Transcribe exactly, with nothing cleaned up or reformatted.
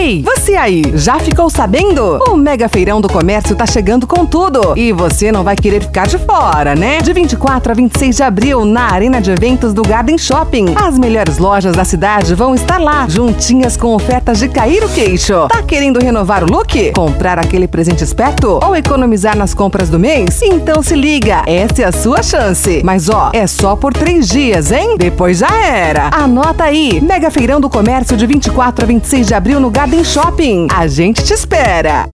Ei, você aí, já ficou sabendo? O Mega Feirão do Comércio tá chegando com tudo e você não vai querer ficar de fora, né? De vinte e quatro a vinte e seis de abril, na Arena de Eventos do Garden Shopping, as melhores lojas da cidade vão estar lá, juntinhas com ofertas de cair o queixo. Tá querendo renovar o look? Comprar aquele presente esperto? Ou economizar nas compras do mês? Então se liga, essa é a sua chance. Mas ó, é só por três dias, hein? Depois já era. Anota aí, Mega Feirão do Comércio de vinte e quatro a vinte e seis de abril no Garden Shopping. A gente te espera!